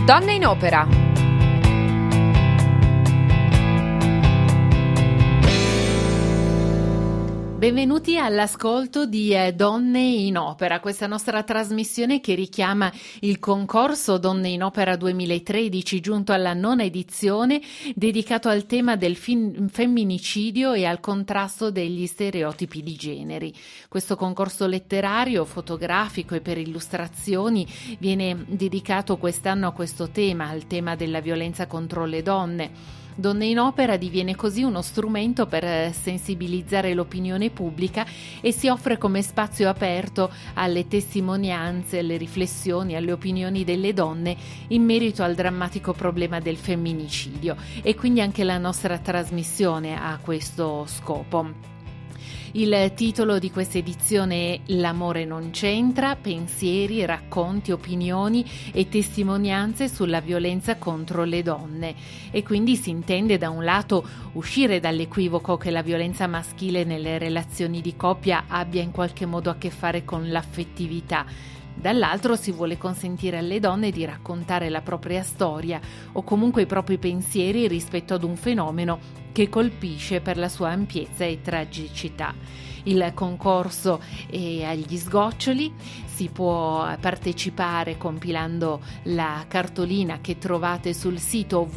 Donne in Opera. Benvenuti all'ascolto di Donne in Opera, questa nostra trasmissione che richiama il concorso Donne in Opera 2013, giunto alla 9ª edizione, dedicato al tema del femminicidio e al contrasto degli stereotipi di generi. Questo concorso letterario, fotografico e per illustrazioni viene dedicato quest'anno a questo tema, al tema della violenza contro le donne. Donne in Opera diviene così uno strumento per sensibilizzare l'opinione pubblica e si offre come spazio aperto alle testimonianze, alle riflessioni, alle opinioni delle donne in merito al drammatico problema del femminicidio, e quindi anche la nostra trasmissione ha questo scopo. Il titolo di questa edizione è L'amore non c'entra, pensieri, racconti, opinioni e testimonianze sulla violenza contro le donne, e quindi si intende da un lato uscire dall'equivoco che la violenza maschile nelle relazioni di coppia abbia in qualche modo a che fare con l'affettività. Dall'altro si vuole consentire alle donne di raccontare la propria storia o comunque i propri pensieri rispetto ad un fenomeno che colpisce per la sua ampiezza e tragicità. Il concorso è agli sgoccioli, si può partecipare compilando la cartolina che trovate sul sito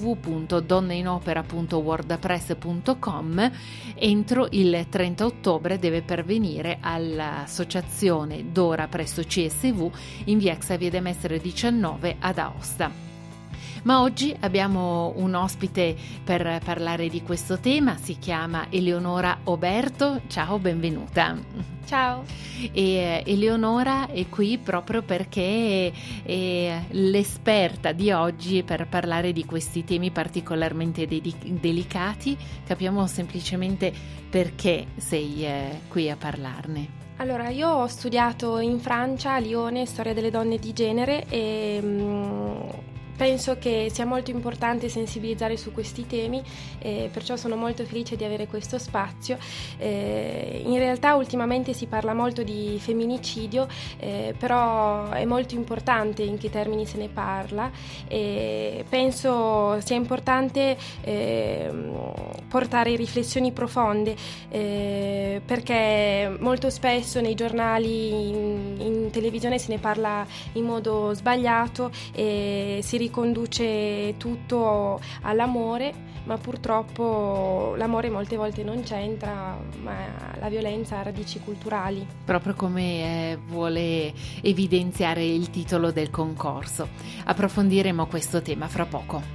www.donneინopera.wordpress.com. Entro il 30 ottobre deve pervenire all'associazione Dora presso CSV in via Xavier de Mestre 19 ad Aosta. Ma oggi abbiamo un ospite per parlare di questo tema, si chiama Eleonora Oberto. Ciao, benvenuta. Ciao. E Eleonora è qui proprio perché è l'esperta di oggi per parlare di questi temi particolarmente delicati. Capiamo semplicemente perché sei qui a parlarne. Allora, io ho studiato in Francia, a Lione, storia delle donne di genere e penso che sia molto importante sensibilizzare su questi temi, perciò sono molto felice di avere questo spazio. In realtà ultimamente si parla molto di femminicidio, però è molto importante in che termini se ne parla, e penso sia importante portare riflessioni profonde, perché molto spesso nei giornali, in televisione se ne parla in modo sbagliato e si riconduce tutto all'amore, ma purtroppo l'amore molte volte non c'entra, ma la violenza ha radici culturali. Proprio come vuole evidenziare il titolo del concorso. Approfondiremo questo tema fra poco.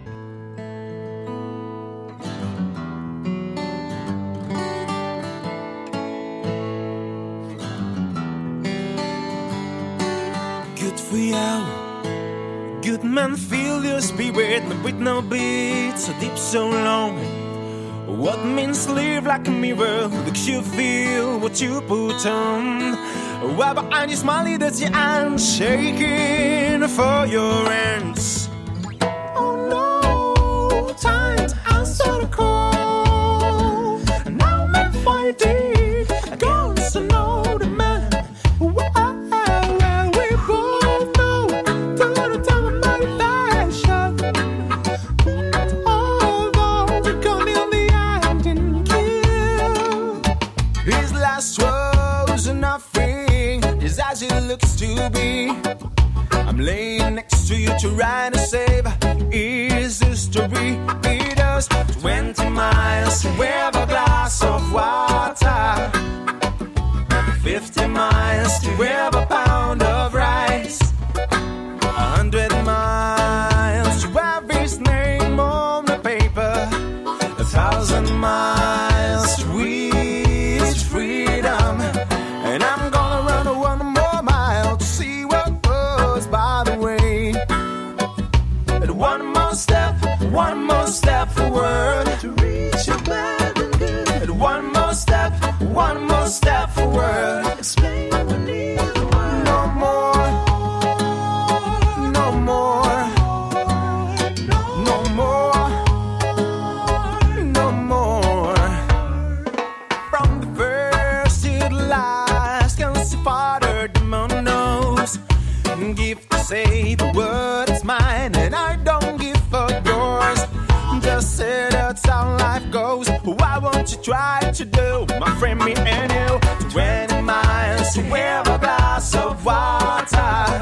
Good for you. Good man, feel your spirit with no beat, so deep, so long. What means live like a mirror, looks you feel what you put on. Why behind your smiley that your hands shaking for your hands. Oh no, times are so cold. Now I'm fighting against another man. As it looks to be, I'm laying next to you trying to save his history. It does 20 miles to have a glass of water, 50 miles to have a pound of rice, 100 miles to have his name on the paper, 1,000 miles to reach freedom. And I'm gonna run one more mile to see what goes by the way. And one more step forward to reach your bad and good. And one more step forward. Explain what we need. No more, no more, no more, no more. From the first to the last, Father, the moon knows. Give to say the word is mine, and I don't give a yours. Just say that's how life goes. Why won't you try to do, my friend, me and you? 20 miles to have a glass of water,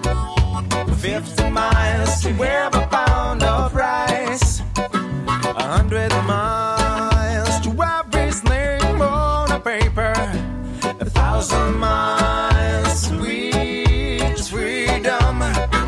50 miles to have a pound of rice, 100 miles to have his name on a paper, 1,000 miles to reach freedom.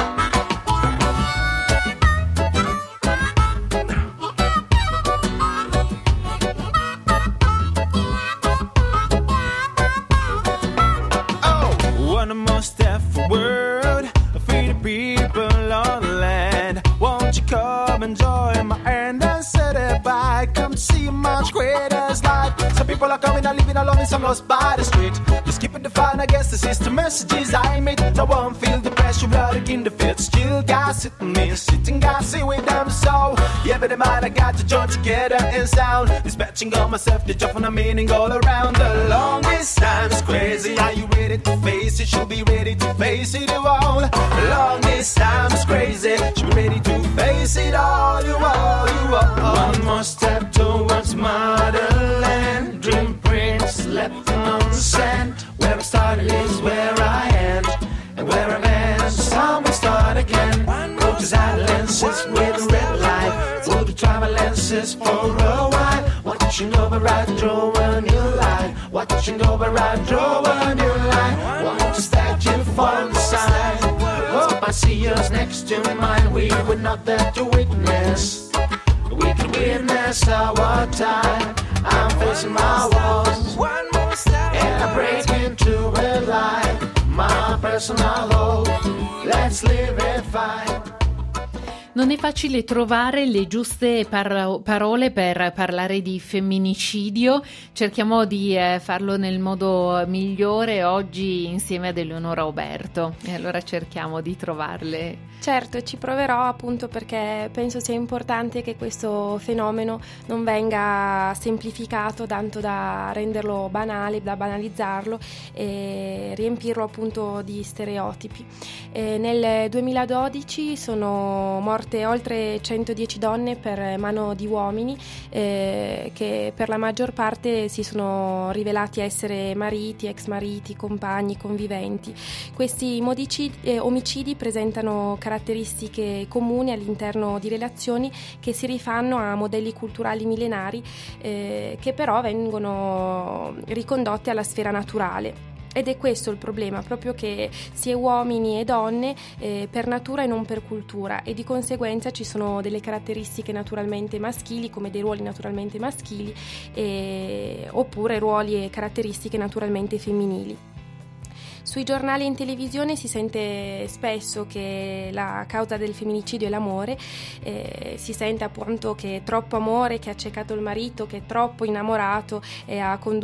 One more step forward, free the people on the land. Won't you come and join my hand and set it by? Come see a much greater life. Some people are coming and living alone, and some lost by the street. Just keeping the fun against the system messages I made. No one feel the pressure, blood in the field. Still gossiping me, sitting gossiping with them. So, yeah, but the mind I got to join together in sound. Dispatching on myself, the job and the meaning all around. The longest time's crazy. Are you ready to face it? Should be ready to face it all. The longest time's crazy. Should be ready to face it all. You all, you all. One more step towards motherland. Dream prints left on the sand. Where I started is where I end, and where I end, some will start again. Go to silences with a red light. Go to travel lenses for a while. Watching over, I draw a new line. Watching over, I draw a new line. Want to stack you from the side. Hope I see yours next to mine. We were not there to witness. We can witness our time. I'm facing my walls, one more step, and I break into a lie. My personal hope, let's live it fine. Non è facile trovare le giuste parole per parlare di femminicidio. Cerchiamo di farlo nel modo migliore oggi insieme ad Eleonora Oberto, e allora cerchiamo di trovarle. Certo, ci proverò, appunto perché penso sia importante che questo fenomeno non venga semplificato tanto da renderlo banale, da banalizzarlo e riempirlo appunto di stereotipi. Nel 2012 sono morte oltre 110 donne per mano di uomini che per la maggior parte si sono rivelati essere mariti, ex mariti, compagni, conviventi. Questi omicidi presentano caratteristiche comuni all'interno di relazioni che si rifanno a modelli culturali millenari che però vengono ricondotti alla sfera naturale. Ed è questo il problema, proprio che sia uomini e donne per natura e non per cultura, e di conseguenza ci sono delle caratteristiche naturalmente maschili come dei ruoli naturalmente maschili oppure ruoli e caratteristiche naturalmente femminili. Sui giornali e in televisione si sente spesso che la causa del femminicidio è l'amore, si sente appunto che è troppo amore che ha accecato il marito, che è troppo innamorato e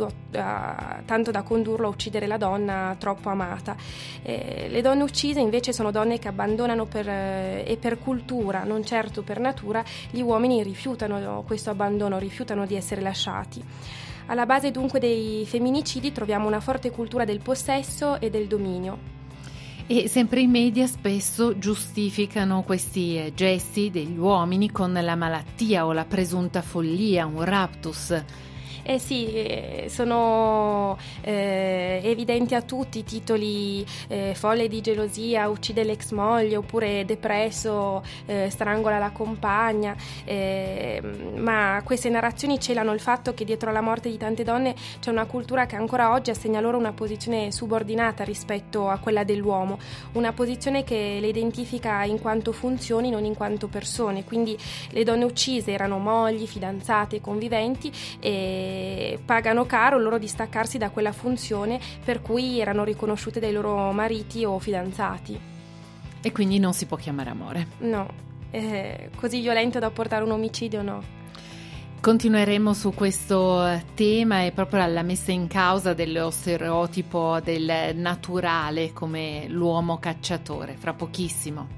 tanto da condurlo a uccidere la donna troppo amata. Le donne uccise invece sono donne che abbandonano per cultura, non certo per natura. Gli uomini rifiutano questo abbandono, rifiutano di essere lasciati. Alla base dunque dei femminicidi troviamo una forte cultura del possesso e del dominio. E sempre i media spesso giustificano questi gesti degli uomini con la malattia o la presunta follia, un raptus. Sì, sono evidenti a tutti i titoli: folle di gelosia, uccide l'ex moglie, oppure depresso, strangola la compagna, ma queste narrazioni celano il fatto che dietro alla morte di tante donne c'è una cultura che ancora oggi assegna loro una posizione subordinata rispetto a quella dell'uomo, una posizione che le identifica in quanto funzioni, non in quanto persone. Quindi le donne uccise erano mogli, fidanzate, conviventi, e pagano caro il loro distaccarsi da quella funzione per cui erano riconosciute dai loro mariti o fidanzati. E quindi non si può chiamare amore. No, così violento da portare un omicidio, no. Continueremo su questo tema e proprio alla messa in causa dello stereotipo del naturale come l'uomo cacciatore, fra pochissimo.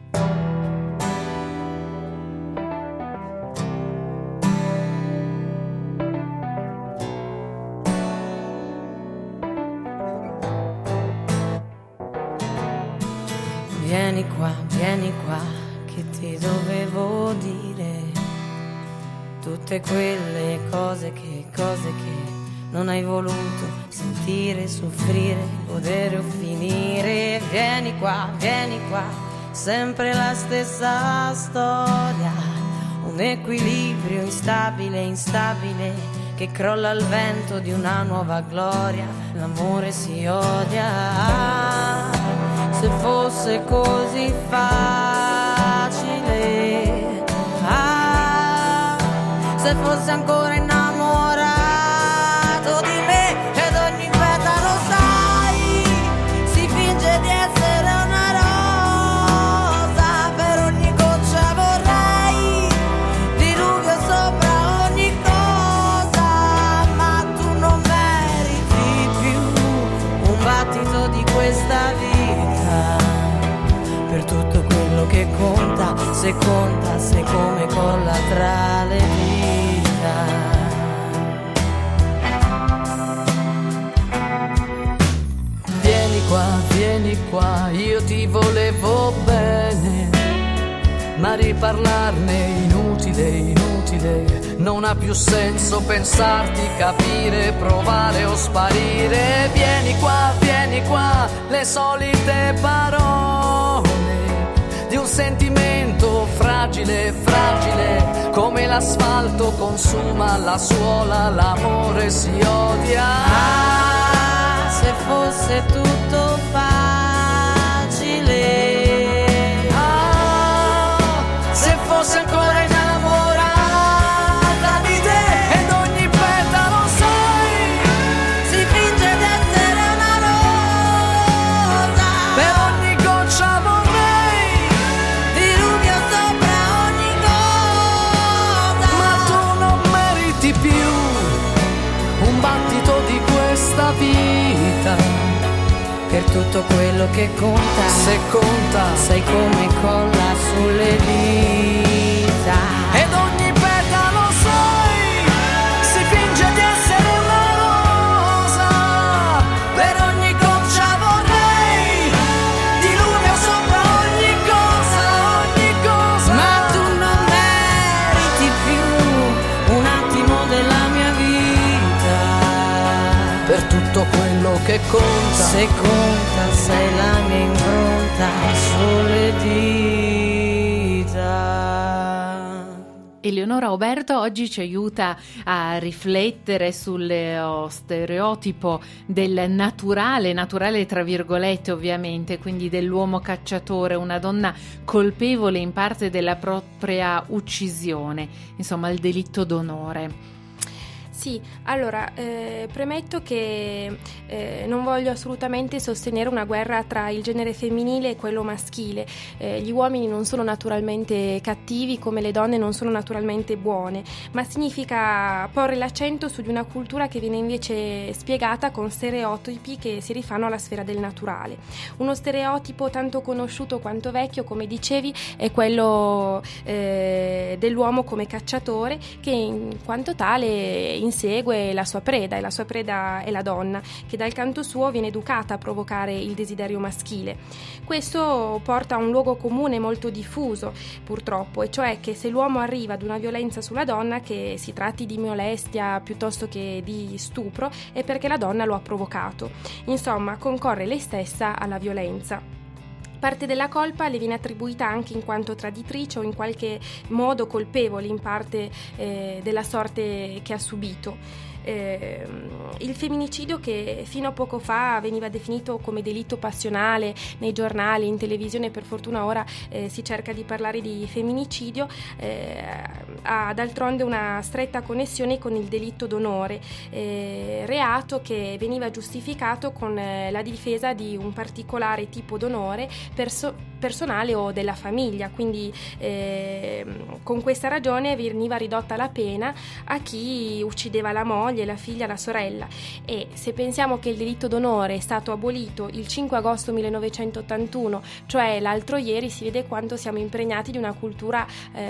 Vieni qua, vieni qua, che ti dovevo dire tutte quelle cose che non hai voluto sentire, soffrire, godere o finire. Vieni qua, sempre la stessa storia, un equilibrio instabile, che crolla al vento di una nuova gloria. L'amore si odia, se fosse così facile, se fosse ancora innamorato di me, ed ogni petalo sai, si finge di essere una rosa, per ogni goccia vorrei diluvio sopra ogni cosa, ma tu non meriti più un battito di questa vita, per tutto quello che conta, se come colla tra le dita. Vieni qua, io ti volevo bene, ma riparlarne inutile, non ha più senso pensarti, capire, provare o sparire. Vieni qua, le solite parole di un sentimento fragile, come l'asfalto consuma la suola, l'amore si odia. Se fosse tutto facile, se fosse ancora innamorata di te, ed ogni petalo sai, si finge di essere una rosa, per ogni goccia vorrei diluvio sopra ogni cosa, ma tu non meriti più un battito di questa vita, per tutto quello che conta, se conta, sai come colla sulle dita, ed ogni petalo sai, si finge di essere una rosa, per ogni goccia vorrei diluvio sopra ogni cosa, ma tu non meriti più un attimo della mia vita, per tutto quello che conta, se conta sei la mia impronta sulle dita. Eleonora Oberto oggi ci aiuta a riflettere sullo stereotipo del naturale tra virgolette ovviamente, quindi dell'uomo cacciatore, una donna colpevole in parte della propria uccisione, insomma il delitto d'onore. Sì, allora, premetto che non voglio assolutamente sostenere una guerra tra il genere femminile e quello maschile. Gli uomini non sono naturalmente cattivi come le donne non sono naturalmente buone, ma significa porre l'accento su di una cultura che viene invece spiegata con stereotipi che si rifanno alla sfera del naturale. Uno stereotipo tanto conosciuto quanto vecchio, come dicevi, è quello dell'uomo come cacciatore, che in quanto tale insegue la sua preda, e la sua preda è la donna, che dal canto suo viene educata a provocare il desiderio maschile. Questo porta a un luogo comune molto diffuso, purtroppo, e cioè che se l'uomo arriva ad una violenza sulla donna, che si tratti di molestia piuttosto che di stupro, è perché la donna lo ha provocato. Insomma, concorre lei stessa alla violenza. Parte della colpa le viene attribuita anche in quanto traditrice o in qualche modo colpevole in parte della sorte che ha subito. Il femminicidio, che fino a poco fa veniva definito come delitto passionale nei giornali, in televisione, per fortuna ora si cerca di parlare di femminicidio, ha d'altronde una stretta connessione con il delitto d'onore, reato che veniva giustificato con la difesa di un particolare tipo d'onore personale o della famiglia, quindi con questa ragione veniva ridotta la pena a chi uccideva la moglie, la figlia, la sorella. E se pensiamo che il delitto d'onore è stato abolito il 5 agosto 1981, cioè l'altro ieri, si vede quanto siamo impregnati di una cultura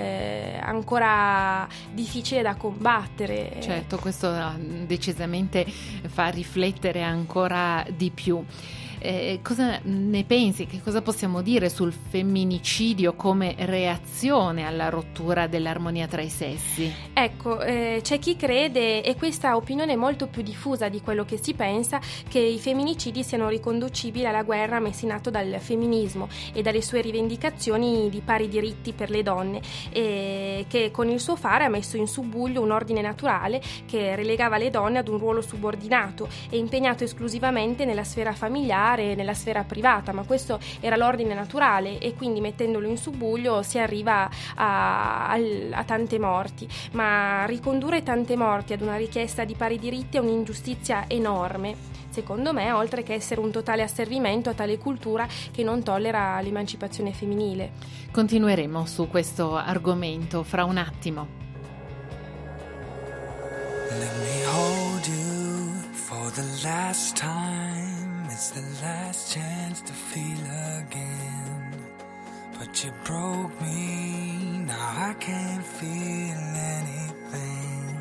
ancora difficile da combattere. Certo, questo decisamente fa riflettere ancora di più. Cosa ne pensi? Che cosa possiamo dire sul femminicidio come reazione alla rottura dell'armonia tra i sessi? Ecco, c'è chi crede, e questa opinione è molto più diffusa di quello che si pensa, che i femminicidi siano riconducibili alla guerra messa in atto dal femminismo e dalle sue rivendicazioni di pari diritti per le donne, che con il suo fare ha messo in subbuglio un ordine naturale che relegava le donne ad un ruolo subordinato e impegnato esclusivamente nella sfera familiare e nella sfera privata, ma questo era l'ordine naturale, e quindi mettendolo in subbuglio si arriva a tante morti. Ma ricondurre tante morti ad una richiesta di pari diritti è un'ingiustizia enorme, secondo me, oltre che essere un totale asservimento a tale cultura che non tollera l'emancipazione femminile. Continueremo su questo argomento fra un attimo. Let me hold you for the last time. It's the last chance to feel again. But you broke me, now I can't feel anything.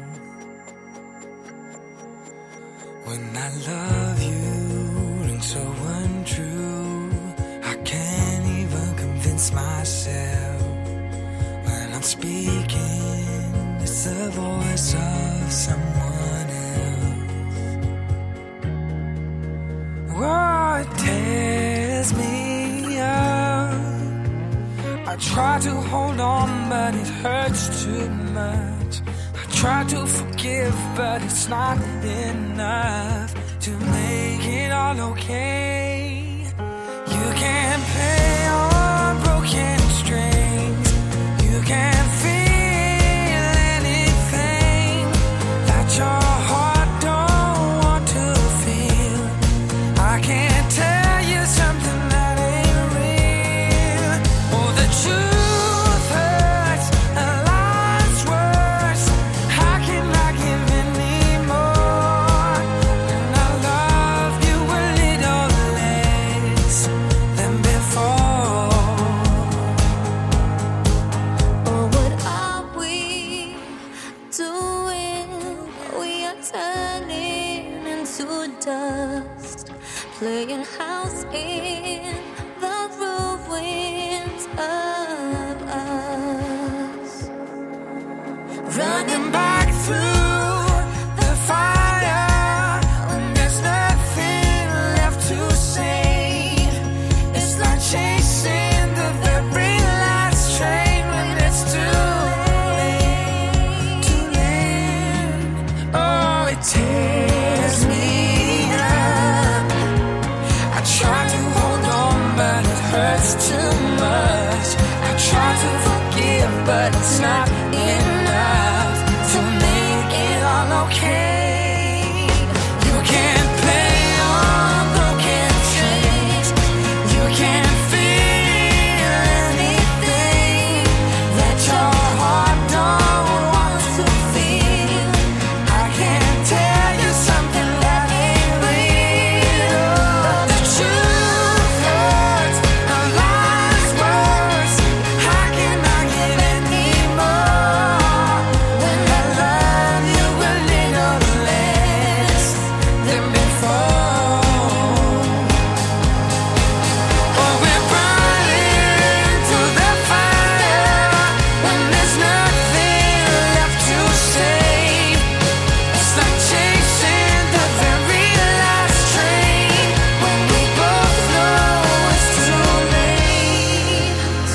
When I love you, rings so untrue, I can't even convince myself. When I'm speaking, it's the voice of someone else. Oh, it tears me up. I try to hold on, but it hurts too much. I try to forgive, but it's not enough to make it all okay. You can't play on broken strings. You can't feel anything that your heart don't want to feel. I can't tell you something that ain't real. Oh, the truth hurts and lies worse. How can I give any more when I love you a little less than before? Oh, what are we doing? We are turning into dust, playing house in the ruins of us. Running back through the fire when there's nothing left to save. It's like chasing the very last train when it's too late. Oh, it tears me up. I try to hold on, but it hurts too much. I try to forgive, but it's not enough to make it all okay. You can't play on broken strings. You can't feel anything that your heart don't want to feel. I can't tell you something that ain't real. The truth hurts and lies worse. How can I give any more when I love you a little less than before? Oh, we're burning through the fire when there's nothing left to save. It's like chasing the very last train when we both know it's too late.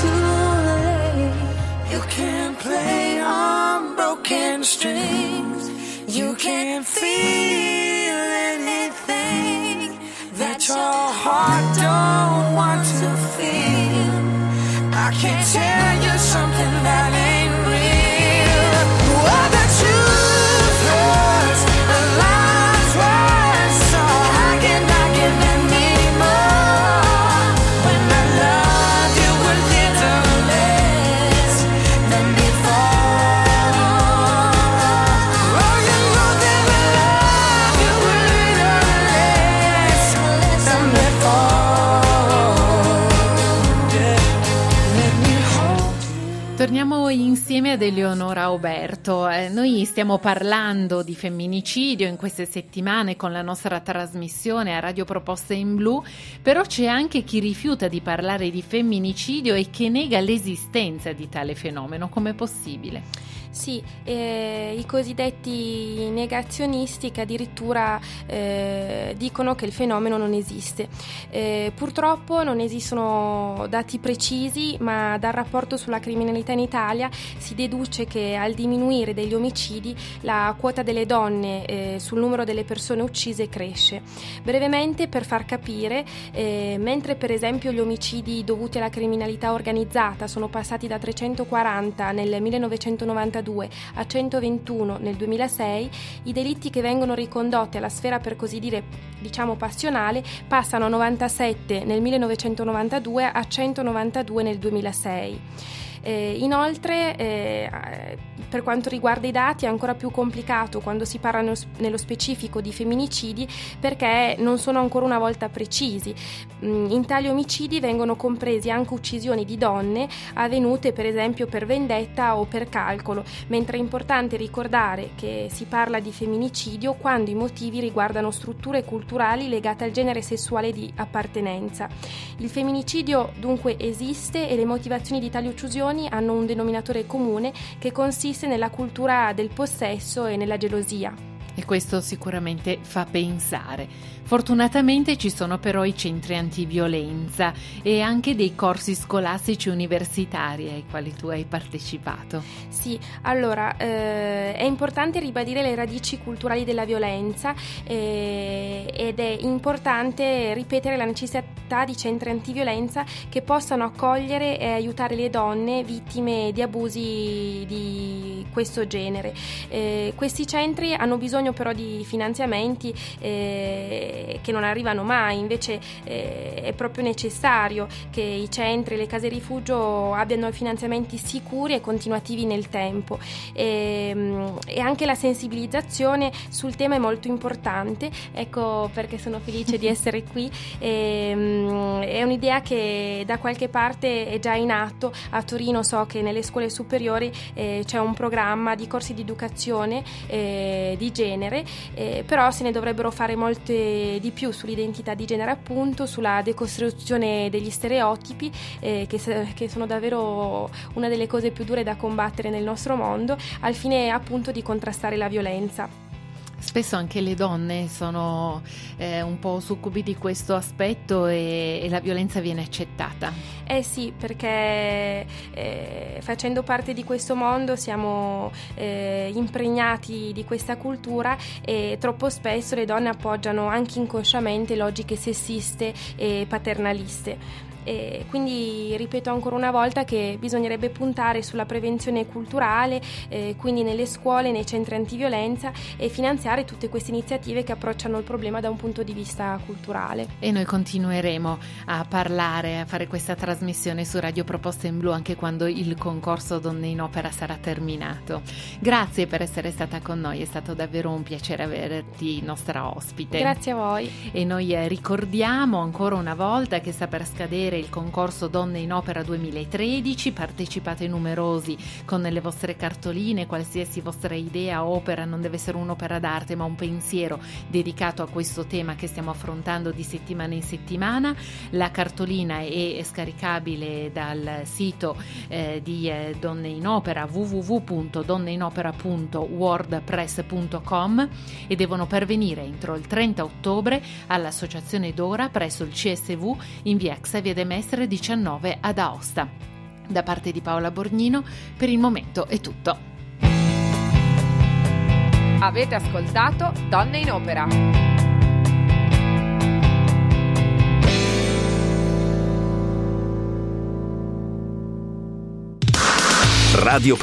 You can't play on broken strings. You can't feel anything that your heart don't want to feel. I can't tell you something that ain't real. Oh, the truth hurts and lies worse. So how can I give any more when I love you a little less than before? Oh, you know that I love you a little less than before. Yeah. Let me hold you. Torniamo insieme ad Eleonora Oberto. Noi stiamo parlando di femminicidio in queste settimane con la nostra trasmissione a Radio Proposte in Blu, però c'è anche chi rifiuta di parlare di femminicidio e che nega l'esistenza di tale fenomeno. Com'è possibile? Sì, i cosiddetti negazionisti che addirittura dicono che il fenomeno non esiste. Purtroppo non esistono dati precisi, ma dal rapporto sulla criminalità in Italia si deduce che al diminuire degli omicidi la quota delle donne sul numero delle persone uccise cresce. Brevemente, per far capire, mentre per esempio gli omicidi dovuti alla criminalità organizzata sono passati da 340 nel 1992 a 121 nel 2006, i delitti che vengono ricondotti alla sfera, per così dire, diciamo passionale, passano a 97 nel 1992 a 192 nel 2006. Inoltre, per quanto riguarda i dati, è ancora più complicato quando si parla nello specifico di femminicidi, perché non sono ancora una volta precisi. In tali omicidi vengono compresi anche uccisioni di donne avvenute per esempio per vendetta o per calcolo, mentre è importante ricordare che si parla di femminicidio quando i motivi riguardano strutture culturali legate al genere sessuale di appartenenza. Il femminicidio dunque esiste e le motivazioni di tali uccisioni hanno un denominatore comune che consiste nella cultura del possesso e nella gelosia. E questo sicuramente fa pensare. Fortunatamente ci sono però i centri antiviolenza e anche dei corsi scolastici universitari ai quali tu hai partecipato. Sì, allora è importante ribadire le radici culturali della violenza ed è importante ripetere la necessità di centri antiviolenza che possano accogliere e aiutare le donne vittime di abusi di questo genere. Questi centri hanno bisogno però di finanziamenti che non arrivano mai, invece è proprio necessario che i centri, le case rifugio abbiano finanziamenti sicuri e continuativi nel tempo, e anche la sensibilizzazione sul tema è molto importante. Ecco perché sono felice di essere qui. È un'idea che da qualche parte è già in atto. A Torino so che nelle scuole superiori c'è un programma di corsi di educazione di genere, però se ne dovrebbero fare molte di più sull'identità di genere, appunto, sulla decostruzione degli stereotipi che sono davvero una delle cose più dure da combattere nel nostro mondo, al fine appunto di contrastare la violenza. Spesso anche le donne sono un po' succubi di questo aspetto e la violenza viene accettata. Sì, perché facendo parte di questo mondo siamo impregnati di questa cultura e troppo spesso le donne appoggiano anche inconsciamente logiche sessiste e paternaliste. Quindi ripeto ancora una volta che bisognerebbe puntare sulla prevenzione culturale, quindi nelle scuole, nei centri antiviolenza, e finanziare tutte queste iniziative che approcciano il problema da un punto di vista culturale. E noi continueremo a parlare, a fare questa trasmissione su Radio Proposte in Blu anche quando il concorso Donne in Opera sarà terminato. Grazie per essere stata con noi, è stato davvero un piacere averti nostra ospite. Grazie a voi. E noi ricordiamo ancora una volta che sta per scadere il concorso Donne in Opera 2013, partecipate numerosi con le vostre cartoline, qualsiasi vostra idea, opera, non deve essere un'opera d'arte ma un pensiero dedicato a questo tema che stiamo affrontando di settimana in settimana. La cartolina è scaricabile dal sito di Donne in Opera, www.donneinopera.wordpress.com, e devono pervenire entro il 30 ottobre all'Associazione Dora presso il CSV in via Xavia de Mestre 19 ad Aosta. Da parte di Paola Borgnino, per il momento è tutto. Avete ascoltato Donne in Opera. Radio